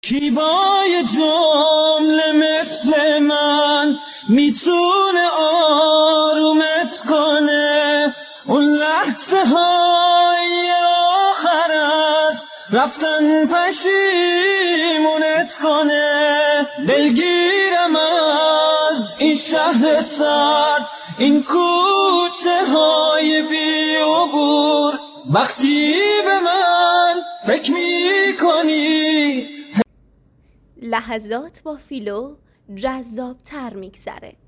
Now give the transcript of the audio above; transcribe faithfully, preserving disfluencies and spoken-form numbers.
کی با یه جمله مثل من میتونه آرومت کنه؟ اون لحظه های آخر از رفتن پشیمونت کنه. دلگیرم از این شهر سرد، این کوچه های بی عبور، وقتی به من فکر میکنی. لحظات با فیلو جذاب تر میگذره.